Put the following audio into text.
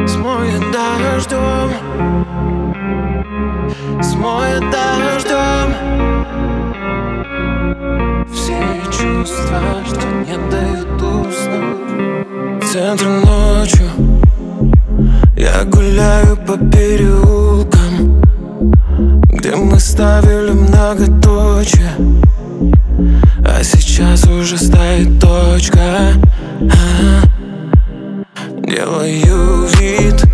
Смоет дождем, смоет дождем все чувства, что не дают уснуть. Центр ночью я гуляю по переулкам, где мы ставили многоточие, а сейчас уже стоит точка. Делаю вид,